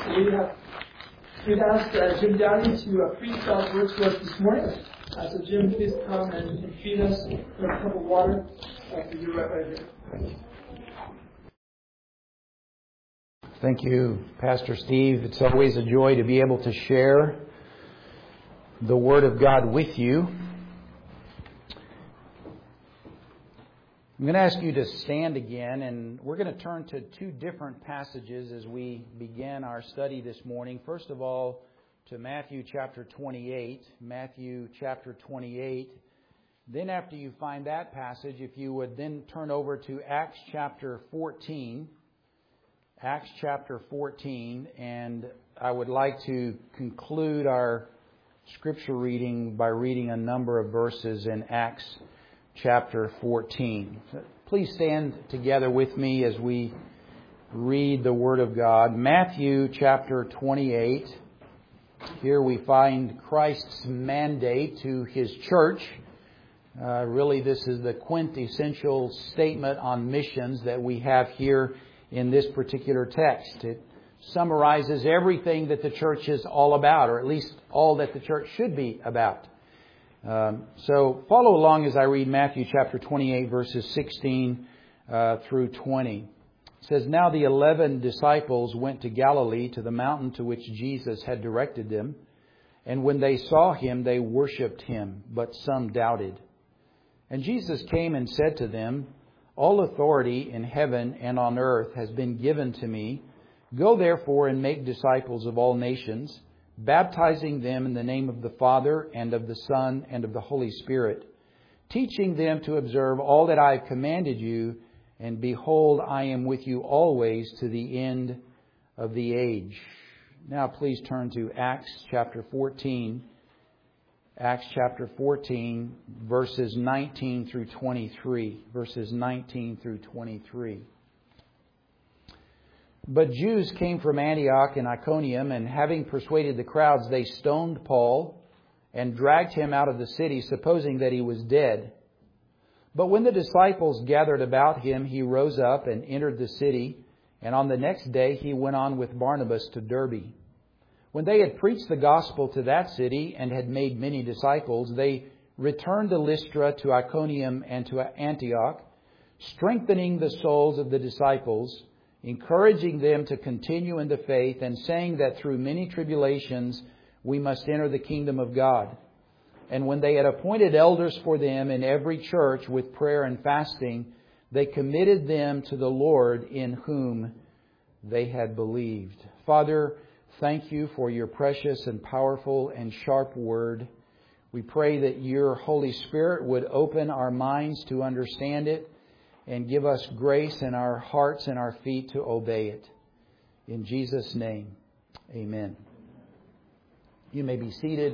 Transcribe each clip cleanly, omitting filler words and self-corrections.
We'd asked Jim Downey to preach God's words to us this morning. So Jim, please come and feed us with a cup of water for you right here. Thank you, Pastor Steve. It's always a joy to be able to share the Word of God with you. I'm going to ask you to stand again, and we're going to turn to two different passages as we begin our study this morning. First of all, to Matthew chapter 28. Matthew chapter 28. Then after you find that passage, if you would then turn over to Acts chapter 14. Acts chapter 14, and I would like to conclude our scripture reading by reading a number of verses in Acts chapter 14. Please stand together with me as we read the Word of God. Matthew chapter 28. Here we find Christ's mandate to His church. Really, this is the quintessential statement on missions that we have here in this particular text. It summarizes everything that the church is all about, or at least all that the church should be about. So follow along as I read Matthew chapter 28, verses 16 through 20. It says, "Now the 11 disciples went to Galilee, to the mountain to which Jesus had directed them. And when they saw Him, they worshipped Him, but some doubted. And Jesus came and said to them, 'All authority in heaven and on earth has been given to me. Go therefore and make disciples of all nations, baptizing them in the name of the Father and of the Son and of the Holy Spirit, teaching them to observe all that I have commanded you. And behold, I am with you always to the end of the age.'" Now please turn to Acts chapter 14. Acts chapter 14, verses 19 through 23. Verses 19 through 23. "But Jews came from Antioch and Iconium, and having persuaded the crowds, they stoned Paul and dragged him out of the city, supposing that he was dead. But when the disciples gathered about him, he rose up and entered the city, and on the next day he went on with Barnabas to Derbe. When they had preached the gospel to that city and had made many disciples, they returned to Lystra, to Iconium, and to Antioch, strengthening the souls of the disciples, encouraging them to continue in the faith, and saying that through many tribulations we must enter the kingdom of God. And when they had appointed elders for them in every church with prayer and fasting, they committed them to the Lord in whom they had believed." Father, thank you for your precious and powerful and sharp word. We pray that your Holy Spirit would open our minds to understand it and give us grace in our hearts and our feet to obey it. In Jesus' name, amen. You may be seated.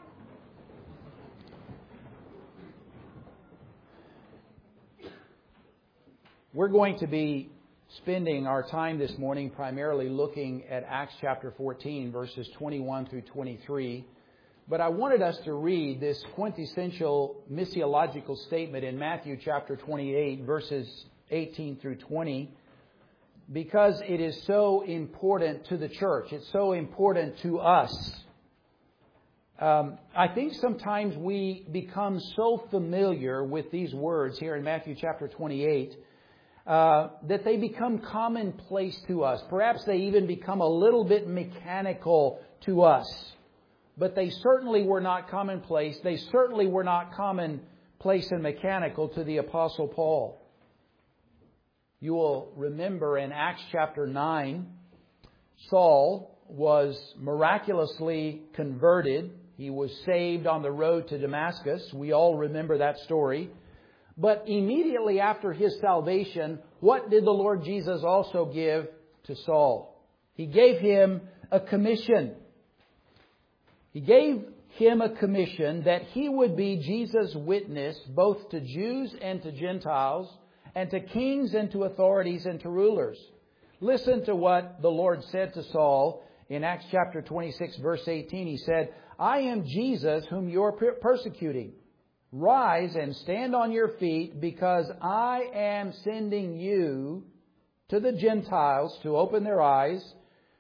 We're going to be spending our time this morning primarily looking at Acts chapter 14, verses 21 through 23. But I wanted us to read this quintessential missiological statement in Matthew chapter 28, verses 18 through 20, because it is so important to the church. It's so important to us. I think sometimes we become so familiar with these words here in Matthew chapter 28 that they become commonplace to us. Perhaps they even become a little bit mechanical to us. But they certainly were not commonplace. They certainly were not commonplace and mechanical to the Apostle Paul. You will remember in Acts chapter 9, Saul was miraculously converted. He was saved on the road to Damascus. We all remember that story. But immediately after his salvation, what did the Lord Jesus also give to Saul? He gave him a commission. He gave him a commission that he would be Jesus' witness both to Jews and to Gentiles, and to kings and to authorities and to rulers. Listen to what the Lord said to Saul in Acts chapter 26, verse 18. He said, "I am Jesus whom you are persecuting. Rise and stand on your feet, because I am sending you to the Gentiles to open their eyes,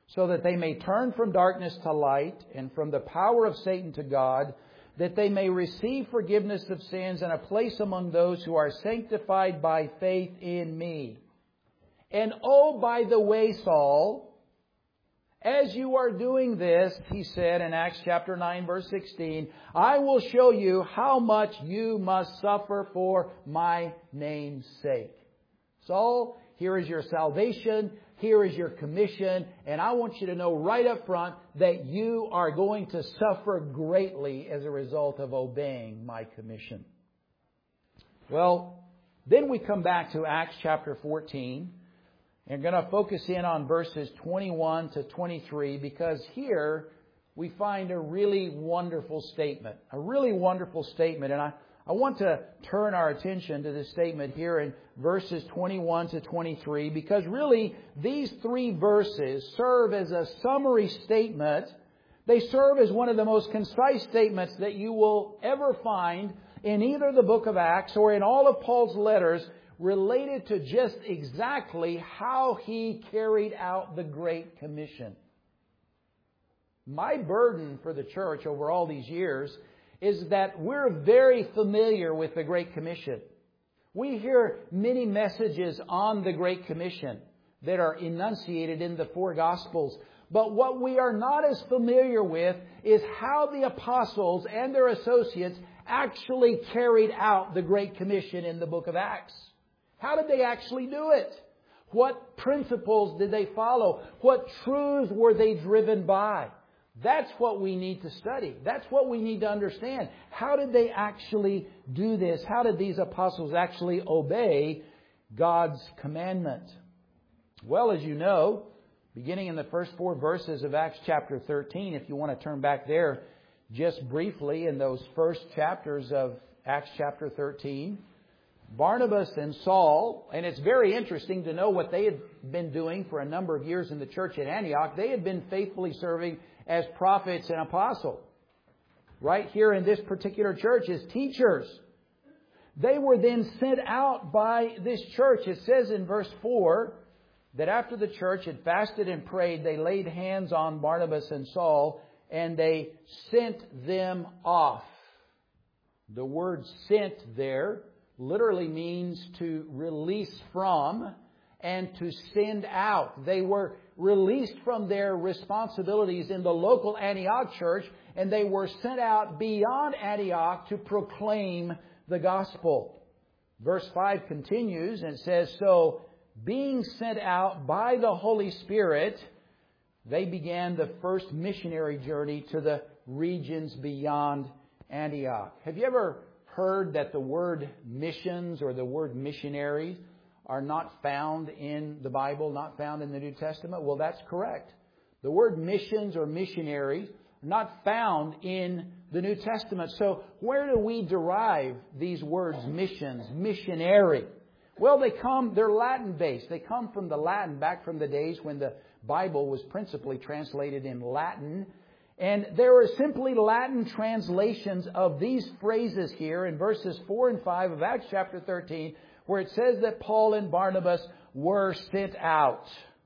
so that they may turn from darkness to light and from the power of Satan to God, that they may receive forgiveness of sins and a place among those who are sanctified by faith in me. And oh, by the way, Saul, as you are doing this, he said in Acts chapter 9, verse 16, I will show you how much you must suffer for my name's sake. Saul, here is your salvation. Here is your commission. And I want you to know right up front that you are going to suffer greatly as a result of obeying my commission. Well, then we come back to Acts chapter 14. And we're going to focus in on verses 21 to 23 because here we find a really wonderful statement. A really wonderful statement. And I want to turn our attention to this statement here in verses 21 to 23 because really these three verses serve as a summary statement. They serve as one of the most concise statements that you will ever find in either the book of Acts or in all of Paul's letters related to just exactly how he carried out the Great Commission. My burden for the church over all these years is that we're very familiar with the Great Commission. We hear many messages on the Great Commission that are enunciated in the four Gospels. But what we are not as familiar with is how the apostles and their associates actually carried out the Great Commission in the book of Acts. How did they actually do it? What principles did they follow? What truths were they driven by? That's what we need to study. That's what we need to understand. How did they actually do this? How did these apostles actually obey God's commandment? Well, as you know, beginning in the first four verses of Acts chapter 13, if you want to turn back there just briefly in those first chapters of Acts chapter 13, Barnabas and Saul, and it's very interesting to know what they had been doing for a number of years in the church at Antioch. They had been faithfully serving as prophets and apostles. Right here in this particular church as teachers. They were then sent out by this church. It says in verse 4 that after the church had fasted and prayed, they laid hands on Barnabas and Saul and they sent them off. The word sent there literally means to release from and to send out. They were released from their responsibilities in the local Antioch church and they were sent out beyond Antioch to proclaim the gospel. Verse 5 continues and says, so being sent out by the Holy Spirit, they began the first missionary journey to the regions beyond Antioch. Have you ever heard that the word missions or the word missionaries are not found in the Bible, not found in the New Testament? Well, that's correct. The word missions or missionaries are not found in the New Testament. So where do we derive these words missions, missionary? Well, they're Latin-based. They come from the Latin, back from the days when the Bible was principally translated in Latin. And there are simply Latin translations of these phrases here in verses 4 and 5 of Acts chapter 13, where it says that Paul and Barnabas were sent out.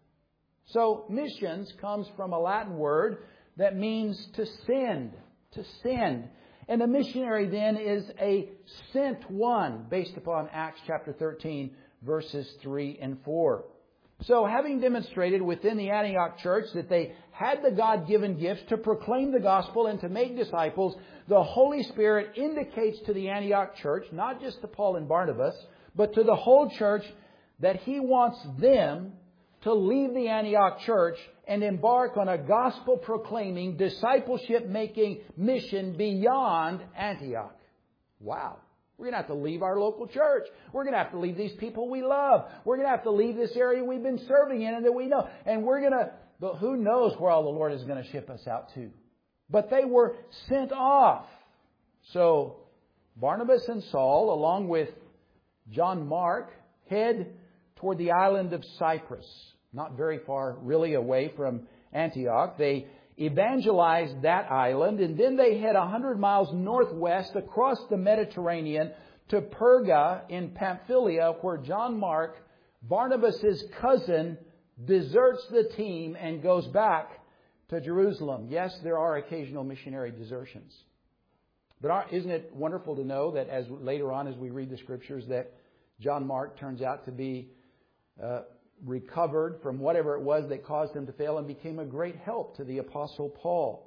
So missions comes from a Latin word that means to send, to send. And a missionary then is a sent one based upon Acts chapter 13, verses 3 and 4. So having demonstrated within the Antioch church that they had the God-given gifts to proclaim the gospel and to make disciples, the Holy Spirit indicates to the Antioch church, not just to Paul and Barnabas, but to the whole church, that He wants them to leave the Antioch church and embark on a gospel-proclaiming, discipleship-making mission beyond Antioch. Wow. We're going to have to leave our local church. We're going to have to leave these people we love. We're going to have to leave this area we've been serving in and that we know. And but who knows where all the Lord is going to ship us out to. But they were sent off. So Barnabas and Saul, along with John Mark, head toward the island of Cyprus. Not very far really away from Antioch. They evangelized that island, and then they head 100 miles northwest across the Mediterranean to Perga in Pamphylia, where John Mark, Barnabas' cousin, deserts the team and goes back to Jerusalem. Yes, there are occasional missionary desertions. But isn't it wonderful to know that as later on as we read the Scriptures that John Mark turns out to be recovered from whatever it was that caused him to fail and became a great help to the Apostle Paul.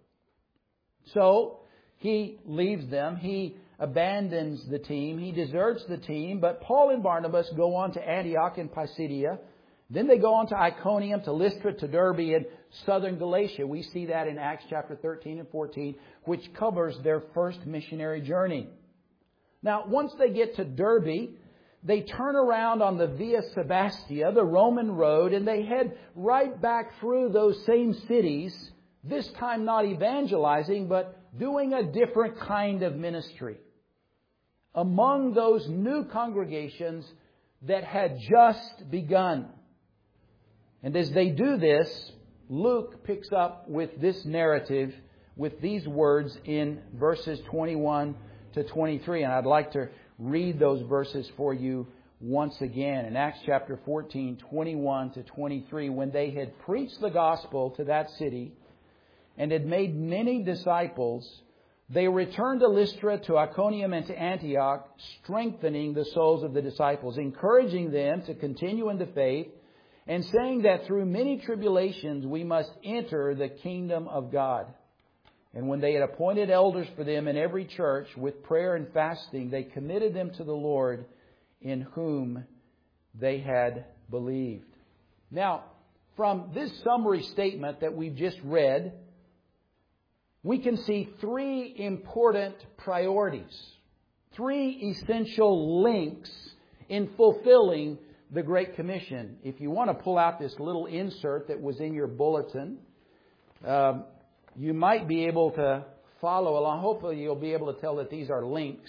So he leaves them. He abandons the team. He deserts the team. But Paul and Barnabas go on to Antioch and Pisidia. Then they go on to Iconium, to Lystra, to Derbe, and southern Galatia. We see that in Acts chapter 13 and 14, which covers their first missionary journey. Now, once they get to Derbe, they turn around on the Via Sebastia, the Roman road, and they head right back through those same cities, this time not evangelizing, but doing a different kind of ministry among those new congregations that had just begun. And as they do this, Luke picks up with this narrative, with these words in verses 21 to 23. And I'd like to read those verses for you once again. In Acts chapter 14, 21 to 23, when they had preached the gospel to that city and had made many disciples, they returned to Lystra, to Iconium, and to Antioch, strengthening the souls of the disciples, encouraging them to continue in the faith, and saying that through many tribulations we must enter the kingdom of God. And when they had appointed elders for them in every church, with prayer and fasting, they committed them to the Lord, in whom they had believed. Now, from this summary statement that we've just read, we can see three important priorities, three essential links in fulfilling the Great Commission. If you want to pull out this little insert that was in your bulletin, you might be able to follow along. Hopefully you'll be able to tell that these are links.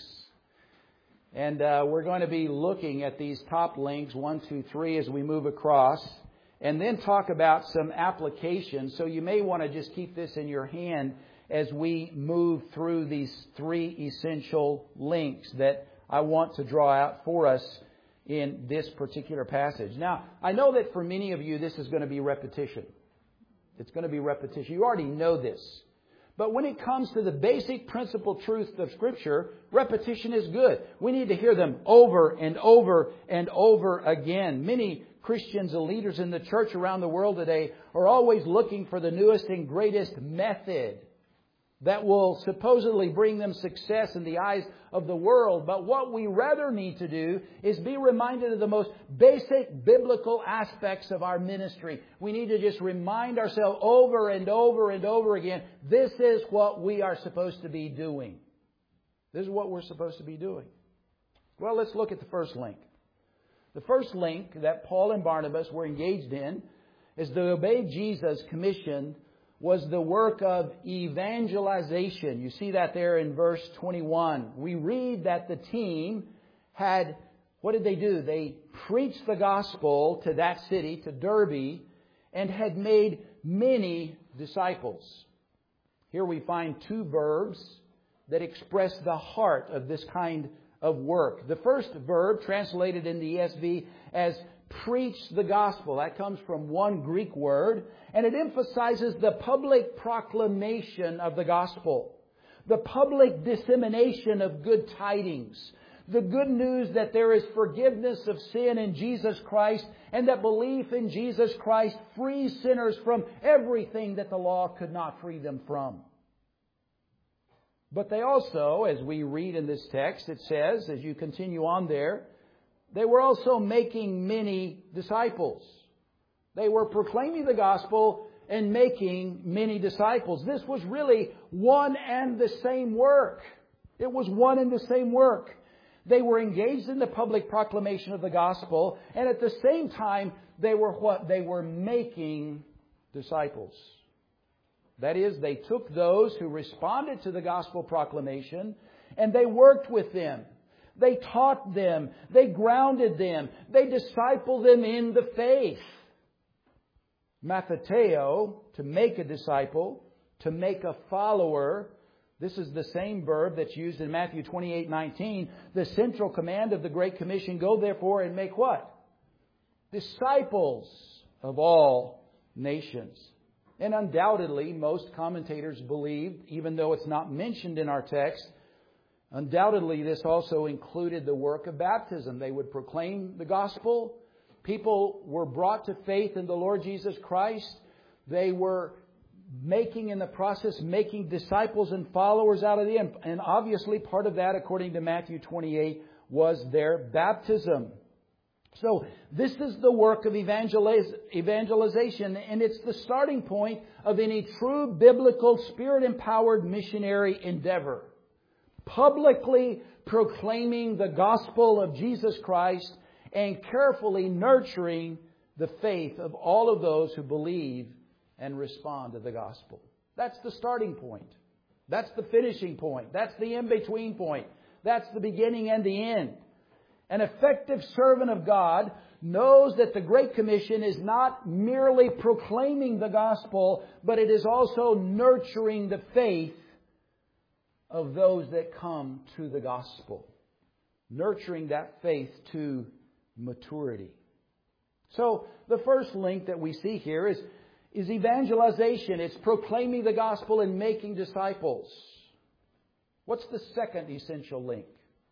And we're going to be looking at these top links, 1, 2, 3, as we move across, and then talk about some applications. So you may want to just keep this in your hand as we move through these three essential links that I want to draw out for us in this particular passage. Now, I know that for many of you, this is going to be repetition. It's going to be repetition. You already know this. But when it comes to the basic principle truths of Scripture, repetition is good. We need to hear them over and over and over again. Many Christians and leaders in the church around the world today are always looking for the newest and greatest method that will supposedly bring them success in the eyes of the world. But what we rather need to do is be reminded of the most basic biblical aspects of our ministry. We need to just remind ourselves over and over and over again, this is what we are supposed to be doing. This is what we're supposed to be doing. Well, let's look at the first link. The first link that Paul and Barnabas were engaged in is to obey Jesus' commission was the work of evangelization. You see that there in verse 21. We read that the team had, what did they do? They preached the gospel to that city, to Derbe, and had made many disciples. Here we find two verbs that express the heart of this kind of work. The first verb, translated in the ESV as preach the gospel. That comes from one Greek word, and it emphasizes the public proclamation of the gospel, the public dissemination of good tidings, the good news that there is forgiveness of sin in Jesus Christ, and that belief in Jesus Christ frees sinners from everything that the law could not free them from. But they also, as we read in this text, it says, as you continue on there, they were also making many disciples. They were proclaiming the gospel and making many disciples. This was really one and the same work. It was one and the same work. They were engaged in the public proclamation of the gospel, and at the same time, they were what? They were making disciples. That is, they took those who responded to the gospel proclamation and they worked with them. They taught them. They grounded them. They discipled them in the faith. Matheteo, to make a disciple, to make a follower. This is the same verb that's used in Matthew 28:19. The central command of the Great Commission, go therefore and make what? Disciples of all nations. And undoubtedly, most commentators believe, even though it's not mentioned in our text, undoubtedly this also included the work of baptism. They would proclaim the gospel. People were brought to faith in the Lord Jesus Christ. They were making disciples and followers out of them. And obviously part of that, according to Matthew 28, was their baptism. So this is the work of evangelization, and it's the starting point of any true biblical Spirit-empowered missionary endeavor. Publicly proclaiming the gospel of Jesus Christ and carefully nurturing the faith of all of those who believe and respond to the gospel. That's the starting point. That's the finishing point. That's the in-between point. That's the beginning and the end. An effective servant of God knows that the Great Commission is not merely proclaiming the gospel, but it is also nurturing the faith of those that come to the gospel. Nurturing that faith to maturity. So the first link that we see here is evangelization. It's proclaiming the gospel and making disciples. What's the second essential link?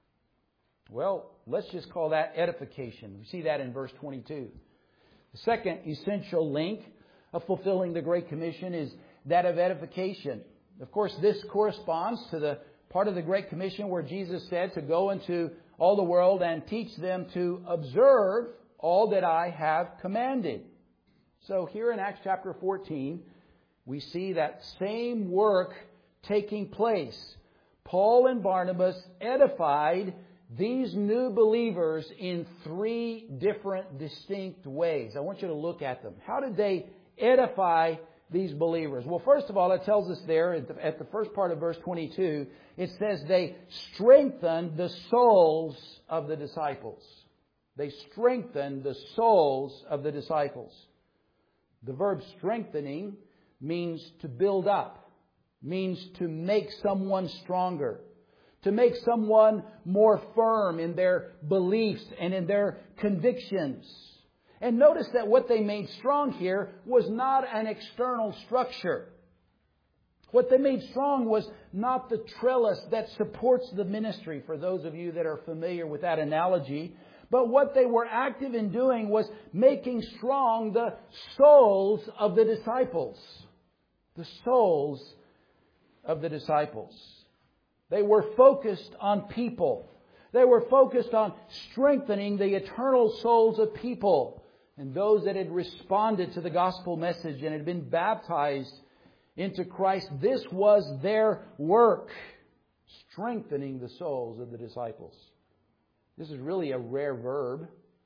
Well, let's just call that edification. We see that in verse 22. The second essential link of fulfilling the Great Commission is that of edification. Of course, this corresponds to the part of the Great Commission where Jesus said to go into all the world and teach them to observe all that I have commanded. So here in Acts chapter 14, we see that same work taking place. Paul and Barnabas edified these new believers in three different distinct ways. I want you to look at them. How did they edify these believers? Well, first of all, it tells us there at the first part of verse 22, it says they strengthened the souls of the disciples. They strengthened the souls of the disciples. The verb strengthening means to build up, means to make someone stronger, to make someone more firm in their beliefs and in their convictions. And notice that what they made strong here was not an external structure. What they made strong was not the trellis that supports the ministry, for those of you that are familiar with that analogy. But what they were active in doing was making strong the souls of the disciples. The souls of the disciples. They were focused on people. They were focused on strengthening the eternal souls of people and those that had responded to the gospel message and had been baptized into Christ. This was their work, strengthening the souls of the disciples. This is really a rare verb.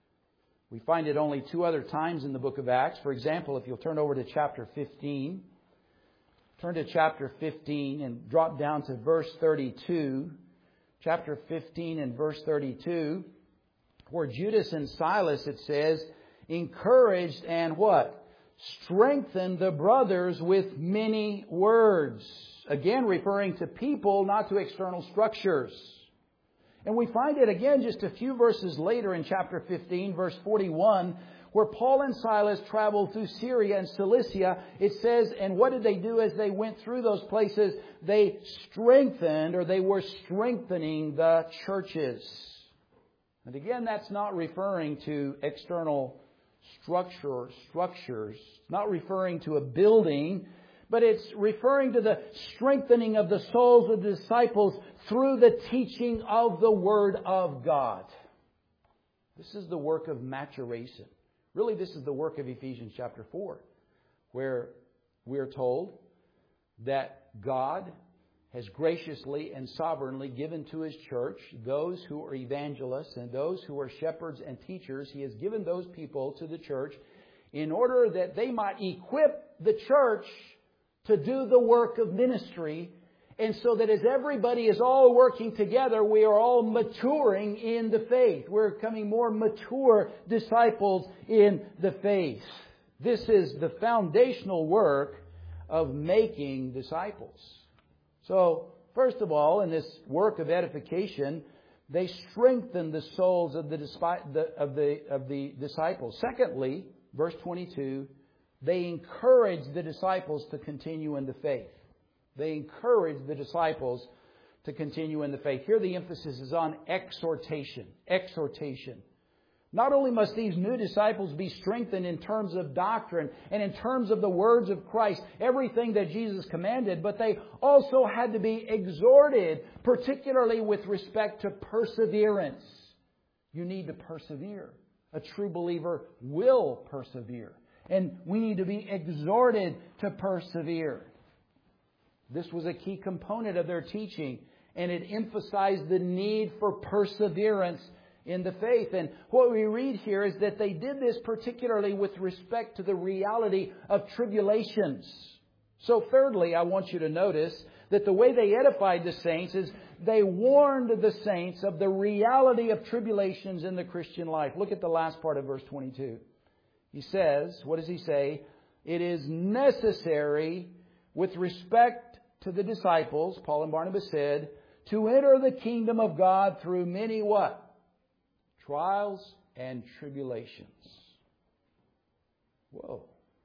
We find it only two other times in the book of Acts. For example, if you'll turn over to chapter 15. Turn to chapter 15 and drop down to verse 32. Chapter 15 and verse 32. Where Judas and Silas, it says, encouraged and what? Strengthened the brothers with many words. Again, referring to people, not to external structures. And we find it again just a few verses later in chapter 15, verse 41, where Paul and Silas traveled through Syria and Cilicia. It says, and what did they do as they went through those places? They strengthened, or they were strengthening the churches. And again, that's not referring to external structures. It's not referring to a building, but it's referring to the strengthening of the souls of the disciples through the teaching of the Word of God. This is the work of maturation. Really, this is the work of Ephesians chapter 4, where we're told that God has graciously and sovereignly given to His church those who are evangelists and those who are shepherds and teachers. He has given those people to the church in order that they might equip the church to do the work of ministry. And so that as everybody is all working together, we are all maturing in the faith. We're becoming more mature disciples in the faith. This is the foundational work of making disciples. So, first of all, in this work of edification, they strengthen the souls of the disciples. Secondly, verse 22, they encouraged the disciples to continue in the faith. They encouraged the disciples to continue in the faith. Here the emphasis is on exhortation. Exhortation. Not only must these new disciples be strengthened in terms of doctrine and in terms of the words of Christ, everything that Jesus commanded, but they also had to be exhorted, particularly with respect to perseverance. You need to persevere. A true believer will persevere. And we need to be exhorted to persevere. This was a key component of their teaching, and it emphasized the need for perseverance in the faith. And what we read here is that they did this particularly with respect to the reality of tribulations. So thirdly, I want you to notice that the way they edified the saints is they warned the saints of the reality of tribulations in the Christian life. Look at the last part of verse 22. He says, what does he say? It is necessary with respect to the disciples, Paul and Barnabas said, to enter the kingdom of God through many what? Trials and tribulations. Whoa.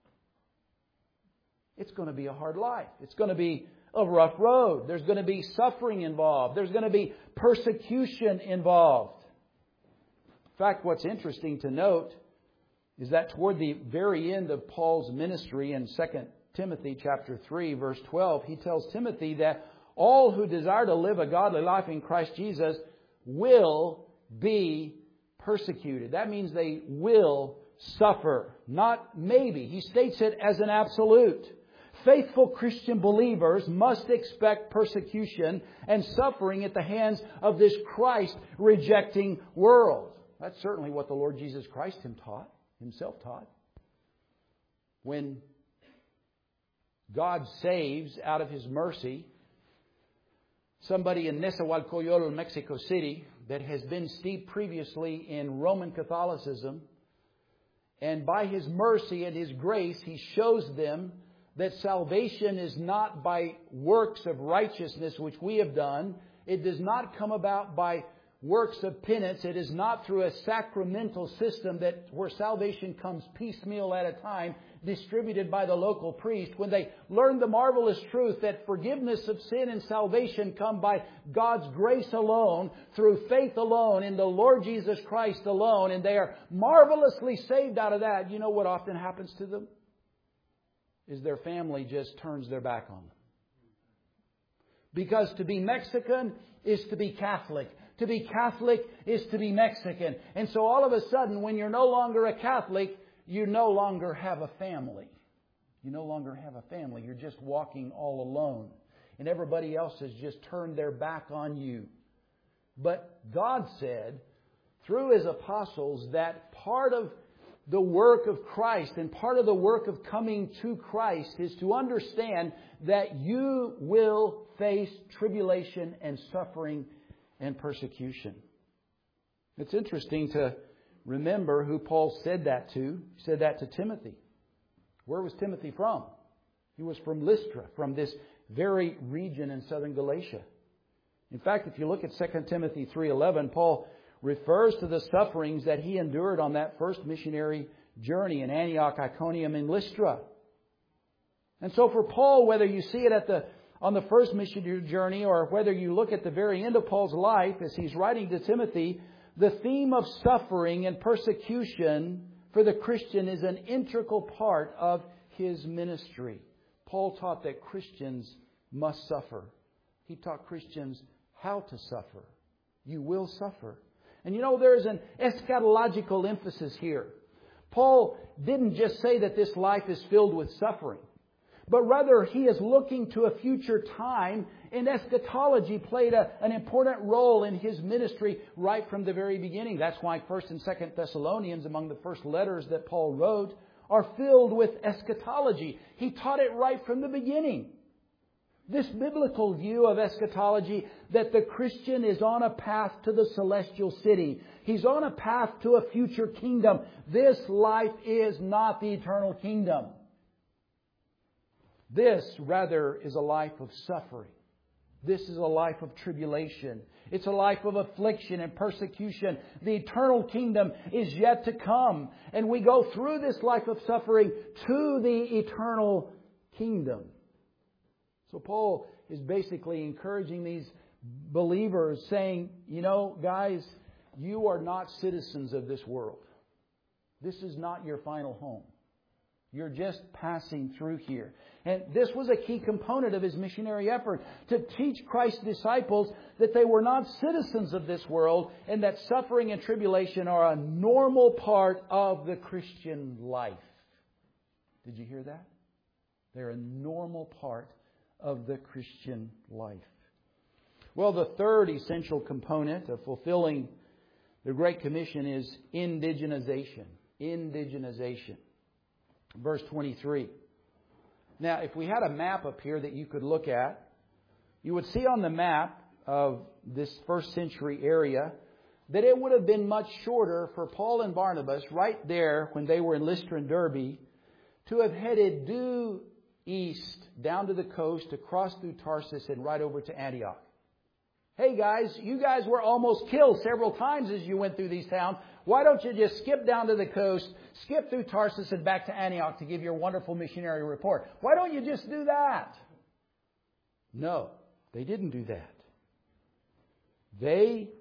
It's going to be a hard life. It's going to be a rough road. There's going to be suffering involved. There's going to be persecution involved. In fact, what's interesting to note is that toward the very end of Paul's ministry in 2 Timothy chapter 3, verse 12, he tells Timothy that all who desire to live a godly life in Christ Jesus will be persecuted. That means they will suffer. Not maybe. He states it as an absolute. Faithful Christian believers must expect persecution and suffering at the hands of this Christ-rejecting world. That's certainly what the Lord Jesus Christ himself taught. When God saves out of His mercy somebody in Nezahualcóyotl, Mexico City, that has been steeped previously in Roman Catholicism, and by His mercy and His grace, He shows them that salvation is not by works of righteousness which we have done. It does not come about by works of penance. It is not through a sacramental system where salvation comes piecemeal at a time, distributed by the local priest. When they learn the marvelous truth that forgiveness of sin and salvation come by God's grace alone, through faith alone, in the Lord Jesus Christ alone, and they are marvelously saved out of that, you know what often happens to them? Is their family just turns their back on them. Because to be Mexican is to be Catholic. To be Catholic is to be Mexican. And so all of a sudden, when you're no longer a Catholic, you no longer have a family. You no longer have a family. You're just walking all alone. And everybody else has just turned their back on you. But God said, through His apostles, that part of the work of Christ and part of the work of coming to Christ is to understand that you will face tribulation and suffering and persecution. It's interesting to remember who Paul said that to. He said that to Timothy. Where was Timothy from? He was from Lystra, from this very region in southern Galatia. In fact, if you look at 2 Timothy 3:11, Paul refers to the sufferings that he endured on that first missionary journey in Antioch, Iconium, and Lystra. And so for Paul, whether you see it on the first missionary journey or whether you look at the very end of Paul's life as he's writing to Timothy, the theme of suffering and persecution for the Christian is an integral part of his ministry. Paul taught that Christians must suffer. He taught Christians how to suffer. You will suffer. And you know, there is an eschatological emphasis here. Paul didn't just say that this life is filled with suffering, but rather he is looking to a future time, and eschatology played an important role in his ministry right from the very beginning. That's why 1st and 2nd Thessalonians, among the first letters that Paul wrote, are filled with eschatology. He taught it right from the beginning. This biblical view of eschatology, that the Christian is on a path to the celestial city. He's on a path to a future kingdom. This life is not the eternal kingdom. This, rather, is a life of suffering. This is a life of tribulation. It's a life of affliction and persecution. The eternal kingdom is yet to come. And we go through this life of suffering to the eternal kingdom. So Paul is basically encouraging these believers, saying, you know, guys, you are not citizens of this world. This is not your final home. You're just passing through here. And this was a key component of his missionary effort, to teach Christ's disciples that they were not citizens of this world and that suffering and tribulation are a normal part of the Christian life. Did you hear that? They're a normal part of the Christian life. Well, the third essential component of fulfilling the Great Commission is indigenization. Indigenization. Verse 23. Now, if we had a map up here that you could look at, you would see on the map of this first century area that it would have been much shorter for Paul and Barnabas right there when they were in Lystra and Derbe to have headed due east down to the coast, across through Tarsus and right over to Antioch. Hey guys, you guys were almost killed several times as you went through these towns. Why don't you just skip down to the coast, skip through Tarsus and back to Antioch to give your wonderful missionary report? Why don't you just do that? No, they didn't do that. They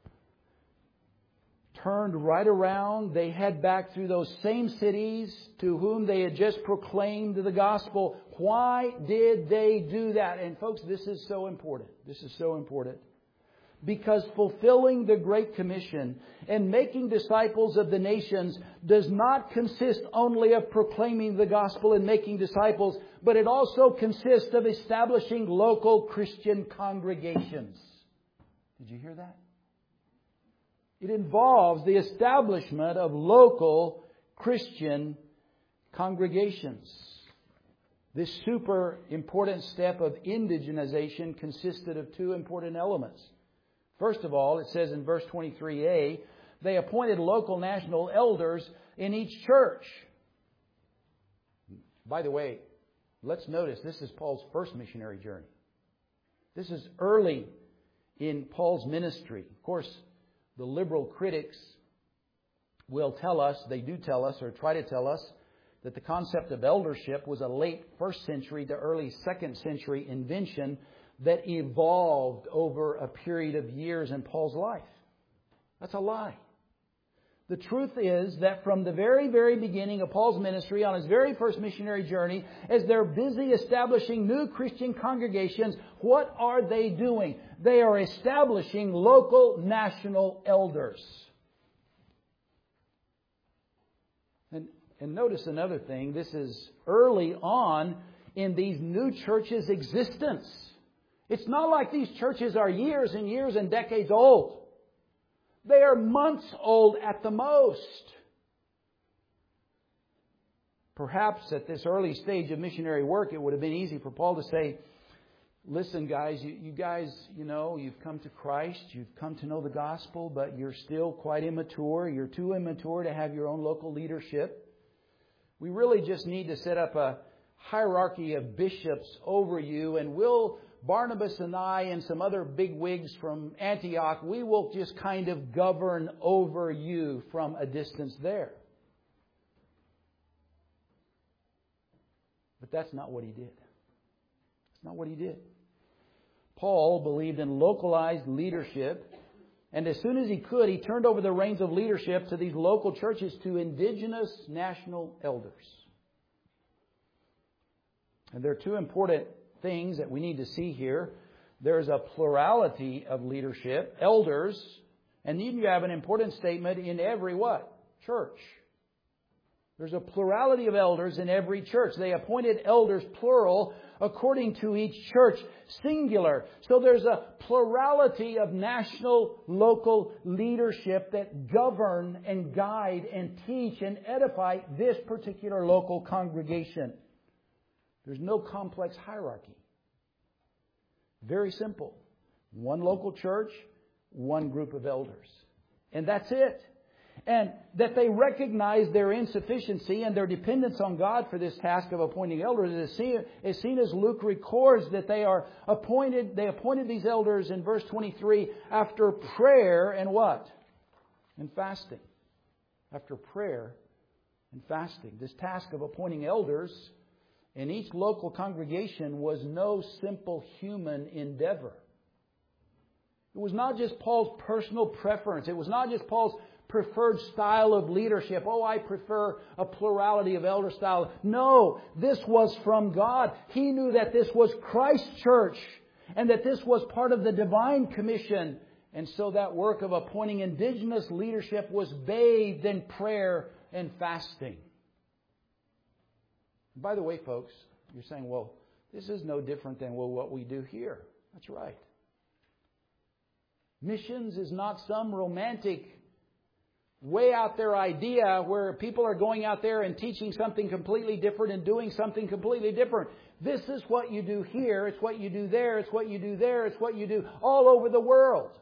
turned right around. They head back through those same cities to whom they had just proclaimed the gospel. Why did they do that? And folks, this is so important. This is so important. Because fulfilling the Great Commission and making disciples of the nations does not consist only of proclaiming the gospel and making disciples, but it also consists of establishing local Christian congregations. Did you hear that? It involves the establishment of local Christian congregations. This super important step of indigenization consisted of two important elements. First of all, it says in verse 23a, they appointed local national elders in each church. By the way, let's notice this is Paul's first missionary journey. This is early in Paul's ministry. Of course, the liberal critics will tell us, they do tell us or try to tell us, that the concept of eldership was a late first century to early second century invention that evolved over a period of years in Paul's life. That's a lie. The truth is that from the very, very beginning of Paul's ministry, on his very first missionary journey, as they're busy establishing new Christian congregations, what are they doing? They are establishing local national elders. And notice another thing. This is early on in these new churches' existence. It's not like these churches are years and years and decades old. They are months old at the most. Perhaps at this early stage of missionary work, it would have been easy for Paul to say, listen, guys, you guys, you've come to Christ, you've come to know the gospel, but you're still quite immature. You're too immature to have your own local leadership. We really just need to set up a hierarchy of bishops over you, and Barnabas and I and some other big wigs from Antioch, we will just kind of govern over you from a distance there. But that's not what he did. That's not what he did. Paul believed in localized leadership, and as soon as he could, he turned over the reins of leadership to these local churches, to indigenous national elders. And there are two important things that we need to see here. There's a plurality of leadership, elders, and then you have an important statement in every what? Church. There's a plurality of elders in every church. They appointed elders, plural, according to each church, singular. So there's a plurality of national, local leadership that govern and guide and teach and edify this particular local congregation. There's no complex hierarchy. Very simple. One local church, one group of elders. And that's it. And that they recognize their insufficiency and their dependence on God for this task of appointing elders is seen as Luke records that they appointed these elders in verse 23 after prayer and what? And fasting. After prayer and fasting. This task of appointing elders in each local congregation was no simple human endeavor. It was not just Paul's personal preference. It was not just Paul's preferred style of leadership. Oh, I prefer a plurality of elder style. No, this was from God. He knew that this was Christ's church and that this was part of the divine commission. And so that work of appointing indigenous leadership was bathed in prayer and fasting. By the way, folks, you're saying, well, this is no different than what we do here. That's right. Missions is not some romantic way out there idea where people are going out there and teaching something completely different and doing something completely different. This is what you do here. It's what you do there. It's what you do there. It's what you do all over the world.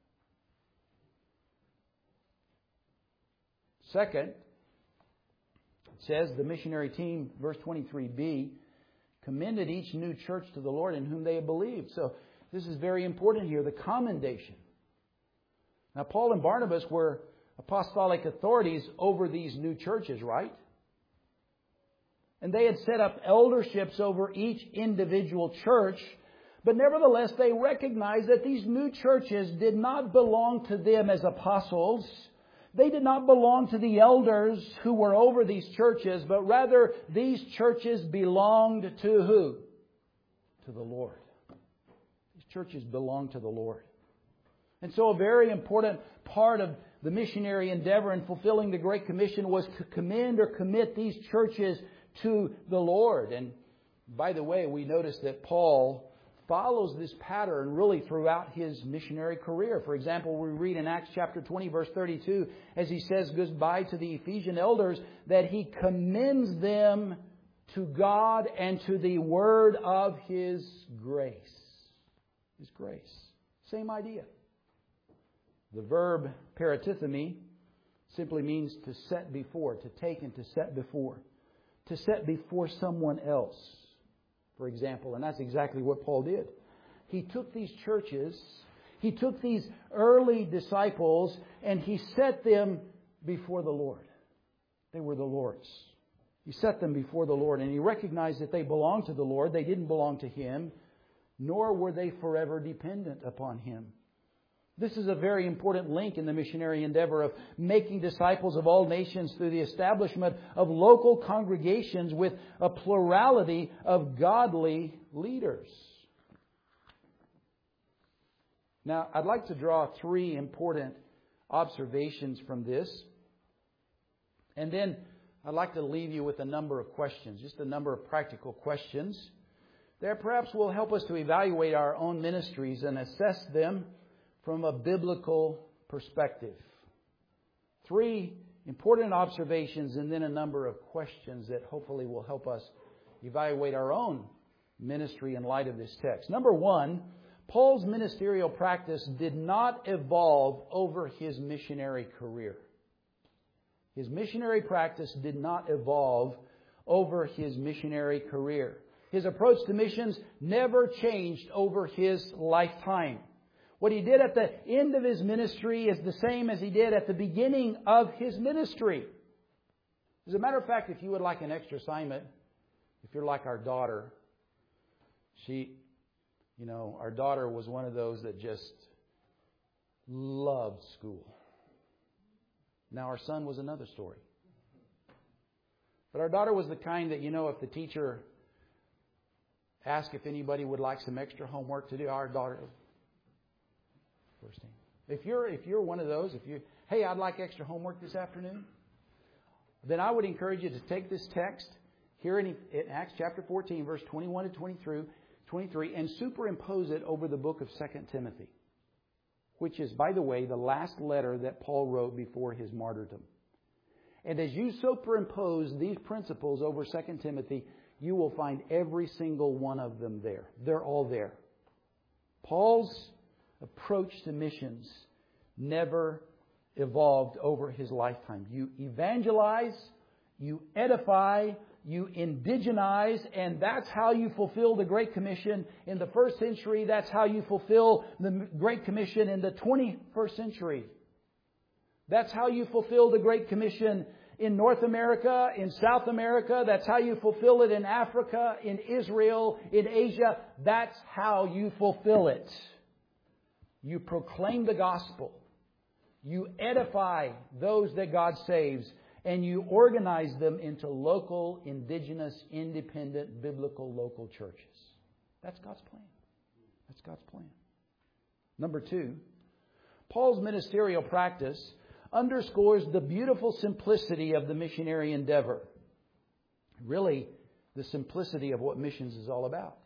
Second, it says the missionary team, verse 23b, commended each new church to the Lord in whom they had believed. So this is very important here, the commendation. Now, Paul and Barnabas were apostolic authorities over these new churches, right? And they had set up elderships over each individual church. But nevertheless, they recognized that these new churches did not belong to them as apostles. They did not belong to the elders who were over these churches, but rather these churches belonged to who? To the Lord. These churches belonged to the Lord. And so a very important part of the missionary endeavor in fulfilling the Great Commission was to commend or commit these churches to the Lord. And by the way, we notice that Paul follows this pattern really throughout his missionary career. For example, we read in Acts chapter 20, verse 32, as he says goodbye to the Ephesian elders, that he commends them to God and to the word of His grace. His grace. Same idea. The verb paratithemi simply means to set before, to take and to set before. To set before someone else, for example. And that's exactly what Paul did. He took these churches, he took these early disciples, and he set them before the Lord. They were the Lord's. He set them before the Lord, and he recognized that they belonged to the Lord. They didn't belong to him, nor were they forever dependent upon him. This is a very important link in the missionary endeavor of making disciples of all nations through the establishment of local congregations with a plurality of godly leaders. Now, I'd like to draw three important observations from this. And then I'd like to leave you with a number of questions, just a number of practical questions that perhaps will help us to evaluate our own ministries and assess them from a biblical perspective. Three important observations and then a number of questions that hopefully will help us evaluate our own ministry in light of this text. Number one, Paul's ministerial practice did not evolve over his missionary career. His missionary practice did not evolve over his missionary career. His approach to missions never changed over his lifetime. What he did at the end of his ministry is the same as he did at the beginning of his ministry. As a matter of fact, if you would like an extra assignment, if you're like our daughter, our daughter was one of those that just loved school. Now our son was another story. But our daughter was the kind that, if the teacher asked if anybody would like some extra homework to do, our daughter... If you're one of those, hey, I'd like extra homework this afternoon, then I would encourage you to take this text here in Acts chapter 14, verse 21 to 23, and superimpose it over the book of 2 Timothy, which is, by the way, the last letter that Paul wrote before his martyrdom. And as you superimpose these principles over 2 Timothy, you will find every single one of them there. They're all there. Paul's approach to missions never evolved over his lifetime. You evangelize, you edify, you indigenize, and that's how you fulfill the Great Commission in the first century. That's how you fulfill the Great Commission in the 21st century. That's how you fulfill the Great Commission in North America, in South America. That's how you fulfill it in Africa, in Israel, in Asia. That's how you fulfill it. You proclaim the gospel. You edify those that God saves. And you organize them into local, indigenous, independent, biblical local churches. That's God's plan. That's God's plan. Number 2, Paul's ministerial practice underscores the beautiful simplicity of the missionary endeavor. Really, the simplicity of what missions is all about.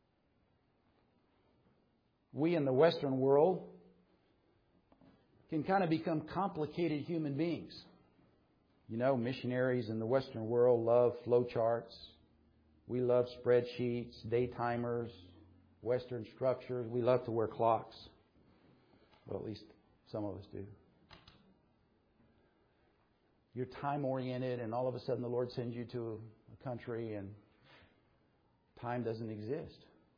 We in the Western world can kind of become complicated human beings. You know, missionaries in the Western world love flowcharts. We love spreadsheets, day timers, Western structures. We love to wear clocks. Well, at least some of us do. You're time-oriented, and all of a sudden the Lord sends you to a country and time doesn't exist.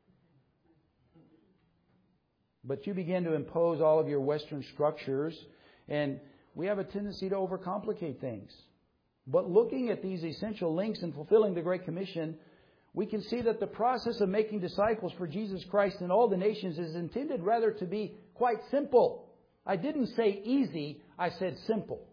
But you begin to impose all of your Western structures, and we have a tendency to overcomplicate things. But looking at these essential links in fulfilling the Great Commission, we can see that the process of making disciples for Jesus Christ in all the nations is intended rather to be quite simple. I didn't say easy, I said simple.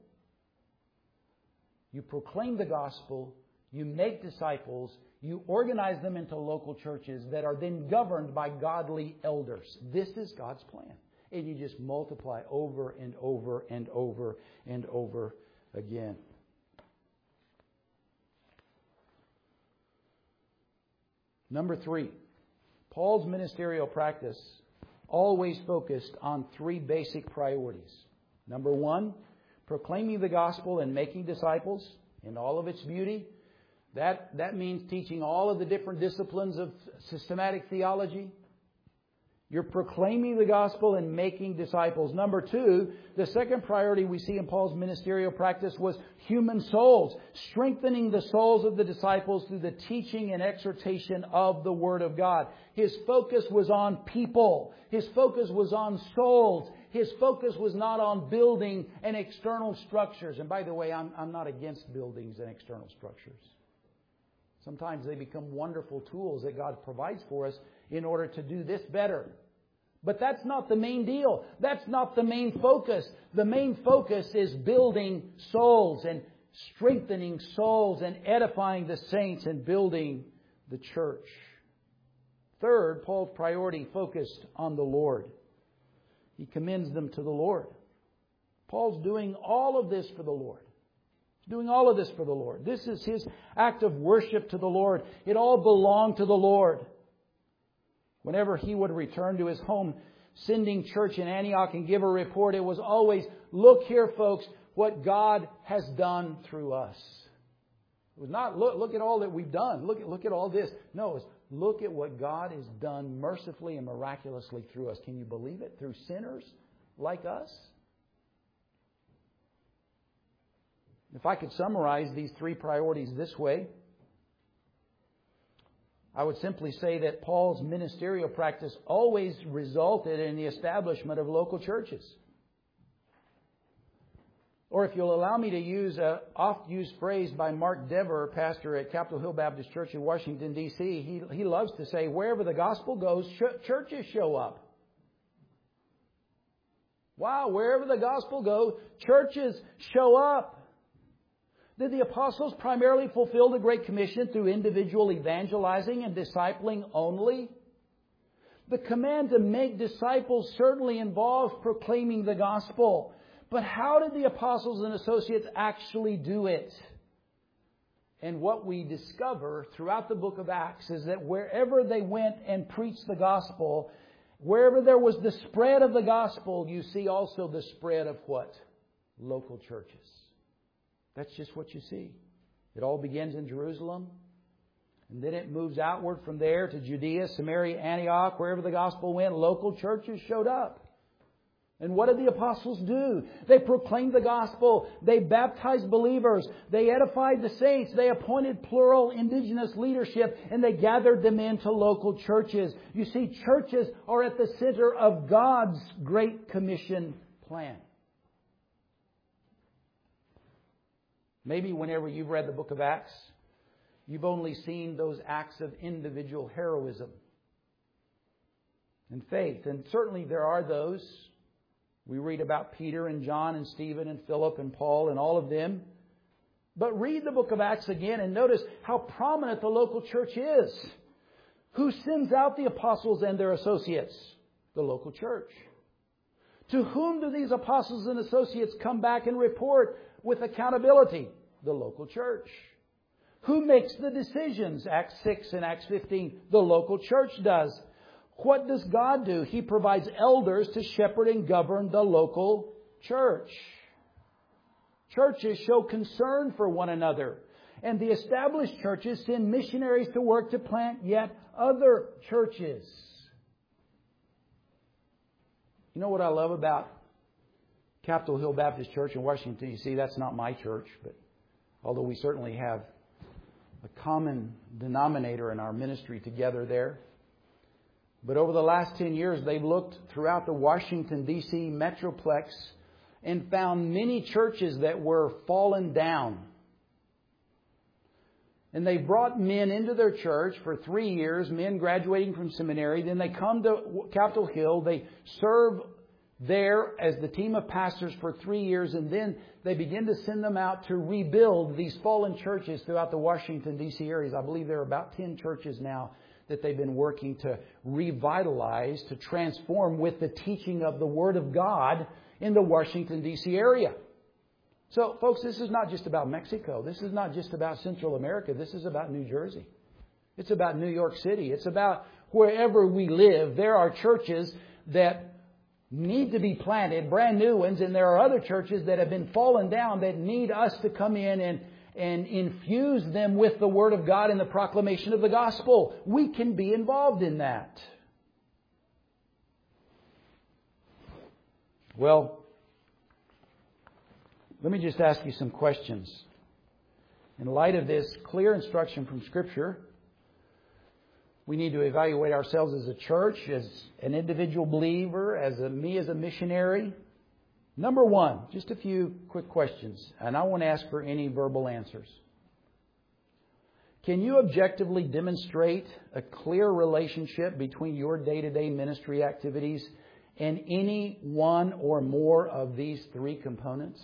You proclaim the gospel, you make disciples, you organize them into local churches that are then governed by godly elders. This is God's plan. And you just multiply over and over and over and over again. Number 3, Paul's ministerial practice always focused on 3 basic priorities. Number 1, proclaiming the gospel and making disciples in all of its beauty. That means teaching all of the different disciplines of systematic theology. You're proclaiming the gospel and making disciples. Number 2, the second priority we see in Paul's ministerial practice was human souls, strengthening the souls of the disciples through the teaching and exhortation of the Word of God. His focus was on people. His focus was on souls. His focus was not on building and external structures. And by the way, I'm not against buildings and external structures. Sometimes they become wonderful tools that God provides for us in order to do this better. But that's not the main deal. That's not the main focus. The main focus is building souls and strengthening souls and edifying the saints and building the church. Third, Paul's priority focused on the Lord. He commends them to the Lord. Paul's doing all of this for the Lord. He's doing all of this for the Lord. This is his act of worship to the Lord. It all belonged to the Lord. Whenever he would return to his home, sending church in Antioch and give a report, it was always, look here, folks, what God has done through us. It was not, look at all that we've done. Look at all this. No, it's look at what God has done mercifully and miraculously through us. Can you believe it? Through sinners like us? If I could summarize these 3 priorities this way, I would simply say that Paul's ministerial practice always resulted in the establishment of local churches. Or if you'll allow me to use an oft-used phrase by Mark Dever, pastor at Capitol Hill Baptist Church in Washington, D.C., he loves to say, wherever the gospel goes, churches show up. Wow, wherever the gospel goes, churches show up. Did the apostles primarily fulfill the Great Commission through individual evangelizing and discipling only? The command to make disciples certainly involves proclaiming the gospel. But how did the apostles and associates actually do it? And what we discover throughout the book of Acts is that wherever they went and preached the gospel, wherever there was the spread of the gospel, you see also the spread of what? Local churches. That's just what you see. It all begins in Jerusalem. And then it moves outward from there to Judea, Samaria, Antioch. Wherever the gospel went, local churches showed up. And what did the apostles do? They proclaimed the gospel. They baptized believers. They edified the saints. They appointed plural indigenous leadership. And they gathered them into local churches. You see, churches are at the center of God's Great Commission plan. Maybe whenever you've read the book of Acts, you've only seen those acts of individual heroism and faith. And certainly there are those. We read about Peter and John and Stephen and Philip and Paul and all of them. But read the book of Acts again and notice how prominent the local church is. Who sends out the apostles and their associates? The local church. To whom do these apostles and associates come back and report with accountability? The local church. Who makes the decisions? Acts 6 and Acts 15. The local church does. What does God do? He provides elders to shepherd and govern the local church. Churches show concern for one another. And the established churches send missionaries to work to plant yet other churches. You know what I love about Capitol Hill Baptist Church in Washington, D.C.? That's not my church, but although we certainly have a common denominator in our ministry together there. But over the last 10 years, they've looked throughout the Washington, D.C. metroplex and found many churches that were fallen down. And they brought men into their church for 3 years, men graduating from seminary. Then they come to Capitol Hill. They serve there as the team of pastors for 3 years. And then they begin to send them out to rebuild these fallen churches throughout the Washington, D.C. areas. I believe there are about 10 churches now that they've been working to revitalize, to transform with the teaching of the Word of God in the Washington, D.C. area. So, folks, this is not just about Mexico. This is not just about Central America. This is about New Jersey. It's about New York City. It's about wherever we live. There are churches that need to be planted, brand new ones, and there are other churches that have been fallen down that need us to come in and infuse them with the Word of God and the proclamation of the gospel. We can be involved in that. Well, let me just ask you some questions. In light of this clear instruction from Scripture, we need to evaluate ourselves as a church, as an individual believer, as a missionary. Number one, just a few quick questions, and I won't ask for any verbal answers. Can you objectively demonstrate a clear relationship between your day-to-day ministry activities and any one or more of these three components?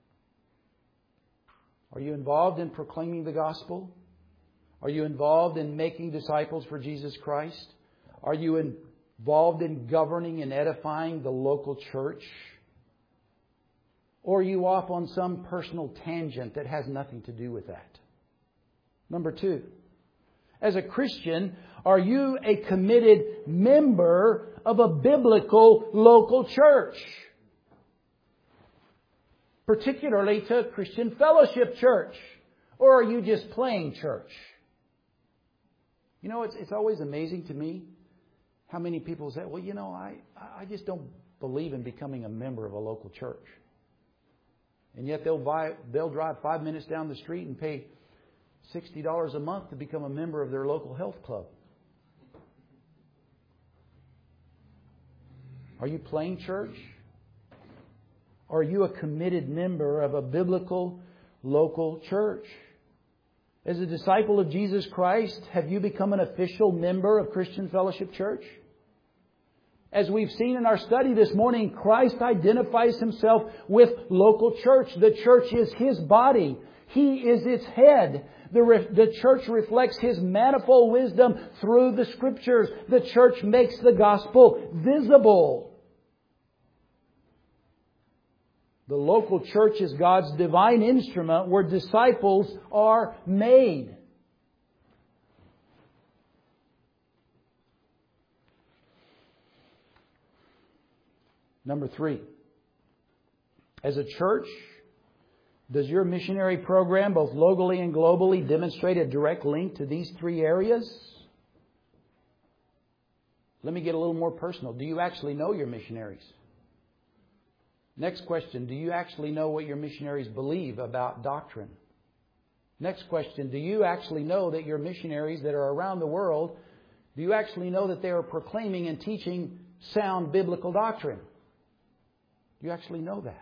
Are you involved in proclaiming the gospel? Are you involved in making disciples for Jesus Christ? Are you involved in governing and edifying the local church? Or are you off on some personal tangent that has nothing to do with that? Number two, as a Christian, are you a committed member of a biblical local church? Particularly to Christian Fellowship Church? Or are you just playing church? You know, it's always amazing to me how many people say, well, you know, I just don't believe in becoming a member of a local church. And yet they'll drive 5 minutes down the street and pay $60 a month to become a member of their local health club. Are you playing church? Are you a committed member of a biblical local church? As a disciple of Jesus Christ, have you become an official member of Christian Fellowship Church? As we've seen in our study this morning, Christ identifies Himself with local church. The church is His body. He is its head. The church reflects His manifold wisdom through the Scriptures. The church makes the gospel visible. The local church is God's divine instrument where disciples are made. Number three, as a church, does your missionary program, both locally and globally, demonstrate a direct link to these three areas? Let me get a little more personal. Do you actually know your missionaries? Next question, do you actually know what your missionaries believe about doctrine? Next question, do you actually know that your missionaries that are around the world, do you actually know that they are proclaiming and teaching sound biblical doctrine? Do you actually know that?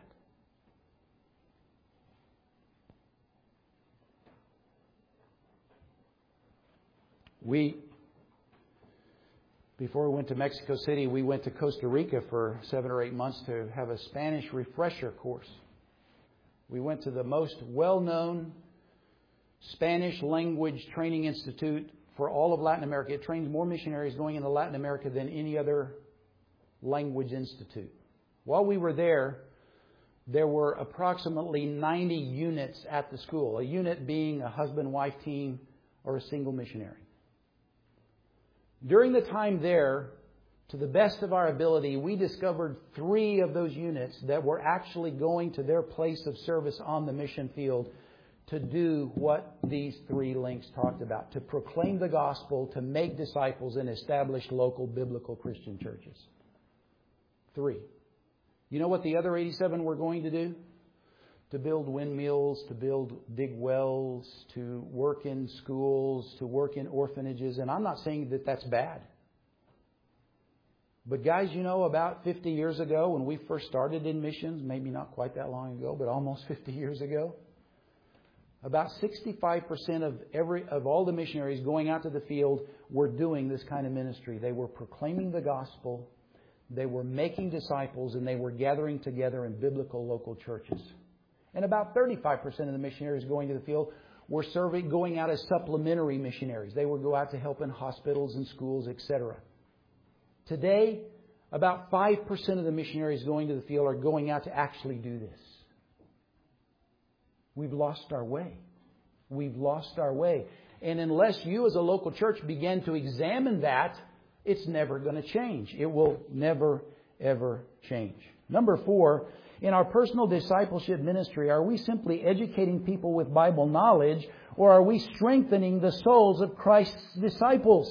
Before we went to Mexico City, we went to Costa Rica for 7 or 8 months to have a Spanish refresher course. We went to the most well-known Spanish language training institute for all of Latin America. It trains more missionaries going into Latin America than any other language institute. While we were there were approximately 90 units at the school. A unit being a husband-wife team or a single missionary. During the time there, to the best of our ability, we discovered 3 of those units that were actually going to their place of service on the mission field to do what these 3 links talked about. To proclaim the gospel, to make disciples, and establish local biblical Christian churches. 3. You know what the other 87 were going to do? To build windmills, to dig wells, to work in schools, to work in orphanages. And I'm not saying that that's bad. But guys, you know, about 50 years ago when we first started in missions, maybe not quite that long ago, but almost 50 years ago, about 65% of all the missionaries going out to the field were doing this kind of ministry. They were proclaiming the gospel, they were making disciples, and they were gathering together in biblical local churches. And about 35% of the missionaries going to the field were going out as supplementary missionaries. They would go out to help in hospitals and schools, etc. Today, about 5% of the missionaries going to the field are going out to actually do this. We've lost our way. We've lost our way. And unless you as a local church begin to examine that, it's never going to change. It will never, ever change. Number 4, in our personal discipleship ministry, are we simply educating people with Bible knowledge, or are we strengthening the souls of Christ's disciples?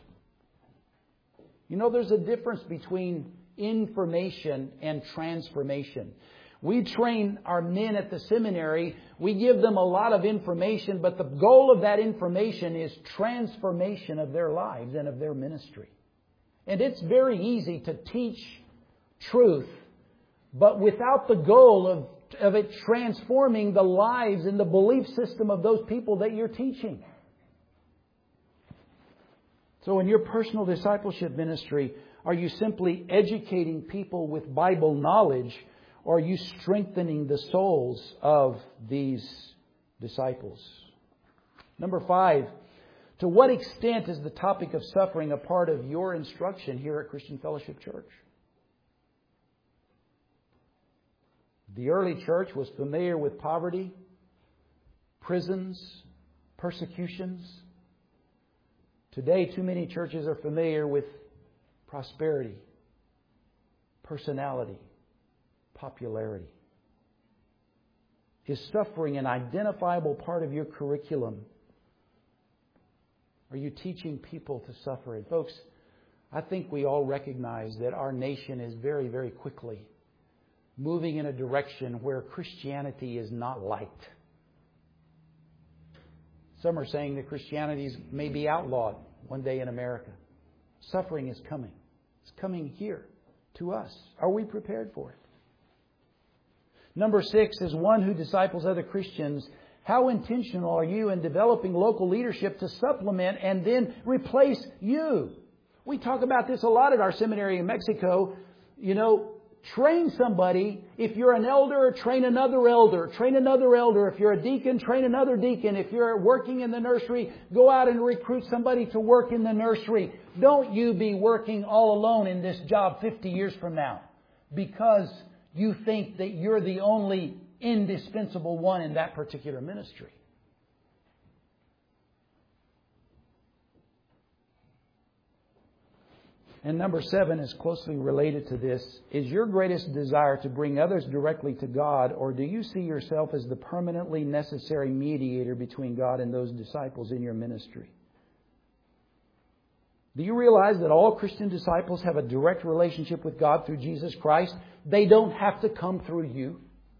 You know, there's a difference between information and transformation. We train our men at the seminary. We give them a lot of information, but the goal of that information is transformation of their lives and of their ministry. And it's very easy to teach truth, but without the goal of it transforming the lives and the belief system of those people that you're teaching. So in your personal discipleship ministry, are you simply educating people with Bible knowledge, or are you strengthening the souls of these disciples? Number 5, to what extent is the topic of suffering a part of your instruction here at Christian Fellowship Church? The early church was familiar with poverty, prisons, persecutions. Today, too many churches are familiar with prosperity, personality, popularity. Is suffering an identifiable part of your curriculum? Are you teaching people to suffer? And folks, I think we all recognize that our nation is very, very quickly moving in a direction where Christianity is not liked. Some are saying that Christianity may be outlawed one day in America. Suffering is coming. It's coming here to us. Are we prepared for it? Number 6, as one who disciples other Christians, how intentional are you in developing local leadership to supplement and then replace you? We talk about this a lot at our seminary in Mexico. You know, train somebody. If you're an elder, train another elder. Train another elder. If you're a deacon, train another deacon. If you're working in the nursery, go out and recruit somebody to work in the nursery. Don't you be working all alone in this job 50 years from now because you think that you're the only indispensable one in that particular ministry. And number 7 is closely related to this. Is your greatest desire to bring others directly to God, or do you see yourself as the permanently necessary mediator between God and those disciples in your ministry? Do you realize that all Christian disciples have a direct relationship with God through Jesus Christ? They don't have to come through you.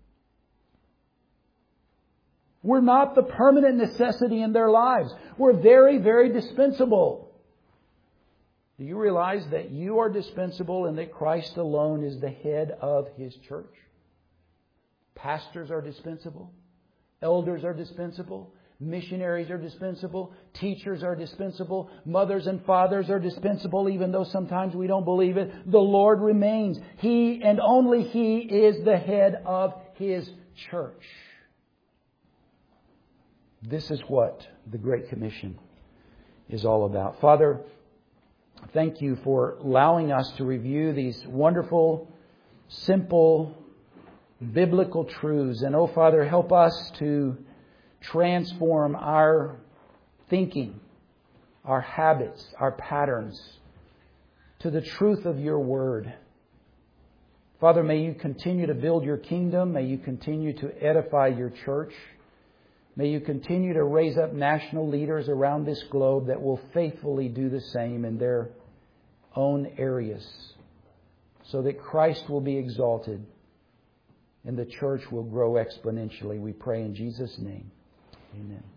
We're not the permanent necessity in their lives. We're very, very dispensable. Do you realize that you are dispensable and that Christ alone is the head of His church? Pastors are dispensable. Elders are dispensable. Missionaries are dispensable. Teachers are dispensable. Mothers and fathers are dispensable, even though sometimes we don't believe it. The Lord remains. He and only He is the head of His church. This is what the Great Commission is all about. Father, thank You for allowing us to review these wonderful, simple, biblical truths. And oh, Father, help us to transform our thinking, our habits, our patterns to the truth of Your Word. Father, may You continue to build Your kingdom. May You continue to edify Your church. May You continue to raise up national leaders around this globe that will faithfully do the same in their own areas, so that Christ will be exalted and the church will grow exponentially. We pray in Jesus' name. Amen.